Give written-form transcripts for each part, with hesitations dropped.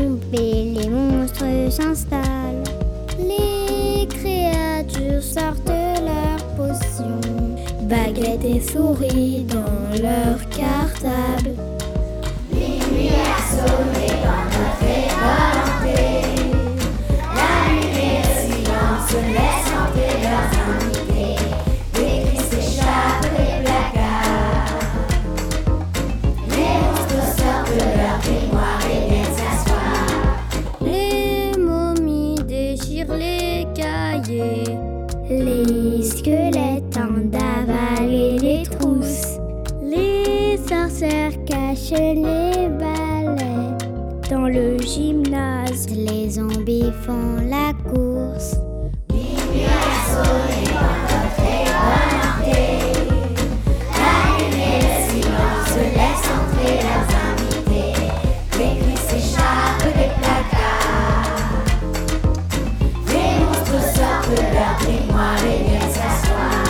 tomber, les monstres s'installent. Les créatures sortent leurs potions, baguettes et souris dans leur cartable. Minuit a sonné dans notre école hantée. La nuit et le silence laissent entrer leurs invités. Des cris s'échappent des placards. Les monstres sortent de leur grimoire et viennent s'asseoir. Les momies déchirent les cahiers. Les squelettes en avalent les trousses. Les sorcières cachent les balais. Dans le gymnase, les zombies font la course. Minuit a sonné dans notre école hantée. La nuit et le silence laissent entrer leurs invités. Les cris s'échappent des placards. Les monstres sortent de leur grimoire et viennent s'asseoir.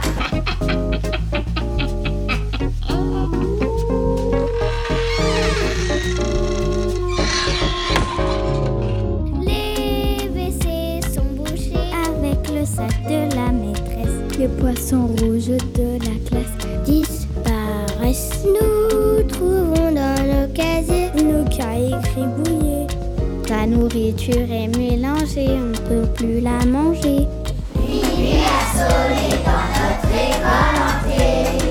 Les WC sont bouchés avec le sac de la maîtresse. Les poissons rouges de la classe disparaissent. Nous trouvons dans nos casiers nos cahiers gribouillés. La nourriture est mélangée, on ne peut plus la manger. Minuit a sonné dans notre école hantée.